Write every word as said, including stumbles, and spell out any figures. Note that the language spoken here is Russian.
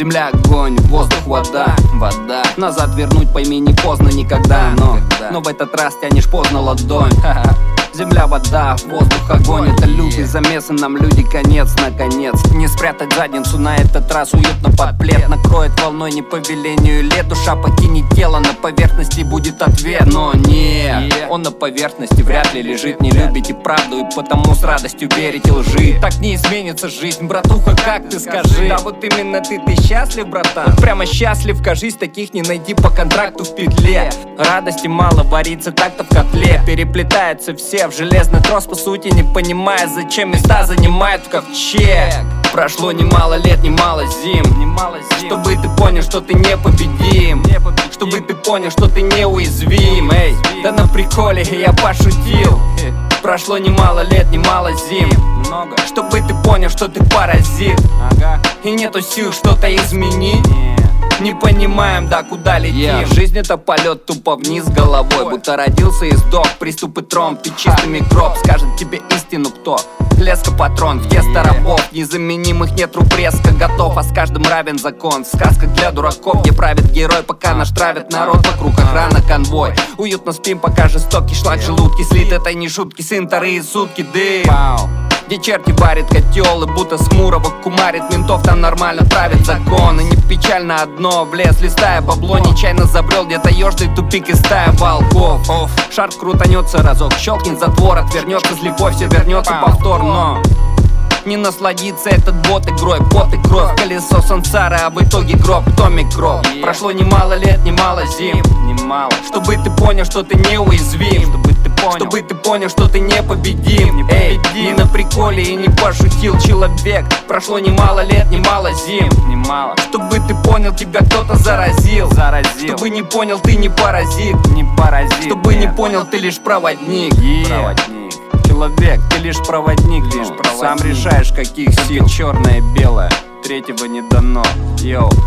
Земля, огонь, воздух, вода, вода. Назад вернуть, пойми, не поздно никогда. Но, но в этот раз тянешь поздно ладонь. Земля, вода, воздух, огонь. Это лютый замес, и нам люди конец, наконец. Не спрятать задницу на этот раз, уютно под плед. Накроет волной не по велению лет. Душа покинет тело, на поверхности будет ответ. Но нет, он на поверхности вряд ли лежит. Не любите правду и потому с радостью верите лжи. Так не изменится жизнь, братуха, как ты скажи? Да вот именно ты, ты счастлив, братан? Вот прямо счастлив, кажись, таких не найди по контракту в петле. Радости мало, варится так-то в котле. Переплетаются все в железный трос, по сути не понимая, зачем места занимают в ковчег. Прошло немало лет, немало зим, немало зим. Чтобы ты понял, что ты непобедим, непобедим. Чтобы ты понял, что ты неуязвим. Эй, да на приколе я пошутил. Прошло немало лет, немало зим, много. Чтобы ты понял, что ты паразит, ага. И нету сил что-то изменить. Не понимаем, да, куда летим. yeah. Жизнь это полет тупо вниз головой. Будто родился и сдох, приступы тромб. Ты чистый микроб, скажет тебе истину кто? Леска патрон, в тесто рабов. Незаменимых нет рук, резко готов. А с каждым равен закон. Сказка для дураков, где правит герой, пока наш травит народ. Вокруг охрана, конвой. Уютно спим, пока жестокий шлак в желудке слит. Это не шутки, сын, вторые сутки дым. Где черти варит котел, и будто с Мурова кумарит ментов, там нормально правит закон. И не печально одно, в лес листая бабло, нечаянно забрел где-то ежный тупик и стая волков. Шар крутанется разок, щелкнет затвор, отвернется слепой, все вернется повторно. Не насладиться этот бот игрой, пот и кровь, колесо сансары, а в итоге гроб, кто микроб. yeah. Прошло немало лет, немало зим, немало. Чтобы ты понял, что ты неуязвим, чтобы ты понял, чтобы ты понял, что ты непобедим. Не Эй, не на приколе и не пошутил человек. Прошло немало лет, немало зим, немало. Чтобы ты понял, тебя кто-то заразил, заразил. Чтобы не понял, ты не паразит, не паразит. Чтобы yeah. не понял, ты лишь проводник, yeah. проводник. Человек, ты лишь проводник, лишь проводник. Сам решаешь, каких сил. Черное, белое, третьего не дано. Йоу.